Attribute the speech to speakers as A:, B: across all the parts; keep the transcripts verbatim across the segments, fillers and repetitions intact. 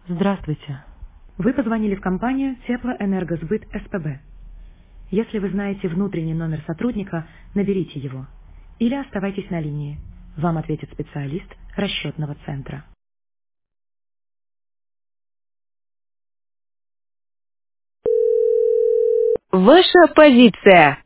A: Здравствуйте. Вы позвонили в компанию Теплоэнергосбыт СПБ. Если вы знаете внутренний номер сотрудника, наберите его. Или оставайтесь на линии. Вам ответит специалист расчетного центра.
B: Ваша позиция.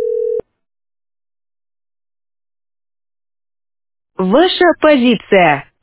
B: Ваша позиция.